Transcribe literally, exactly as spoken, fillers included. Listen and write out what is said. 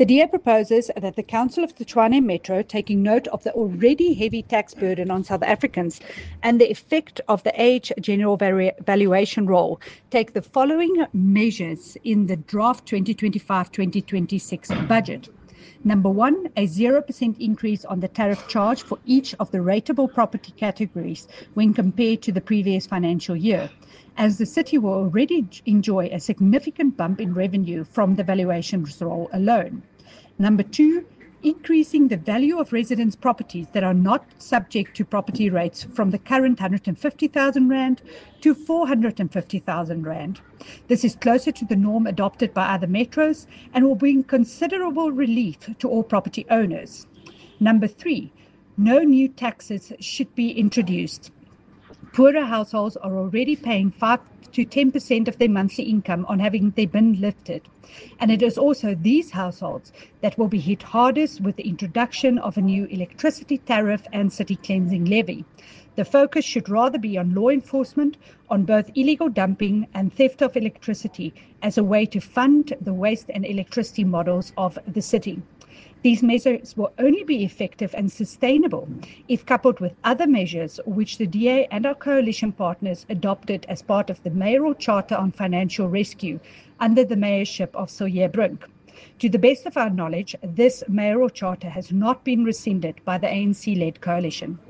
The D A proposes that the Council of the Tshwane Metro, taking note of the already heavy tax burden on South Africans and the effect of the age general valuation roll, take the following measures in the draft twenty twenty-five twenty twenty-six budget. Number one, a zero percent increase on the tariff charge for each of the rateable property categories when compared to the previous financial year, as the city will already enjoy a significant bump in revenue from the valuations roll alone. Number two, increasing the value of residents' properties that are not subject to property rates from the current one hundred fifty thousand rand to four hundred fifty thousand rand. This is closer to the norm adopted by other metros and will bring considerable relief to all property owners. Number three, no new taxes should be introduced. Poorer households are already paying five to ten percent of their monthly income on having their bin lifted. And it is also these households that will be hit hardest with the introduction of a new electricity tariff and city cleansing levy. The focus should rather be on law enforcement, on both illegal dumping and theft of electricity as a way to fund the waste and electricity models of the city. These measures will only be effective and sustainable if coupled with other measures which the D A and our coalition partners adopted as part of the Mayoral Charter on Financial Rescue under the mayorship of Silje Brink. To the best of our knowledge, this Mayoral Charter has not been rescinded by the A N C-led coalition.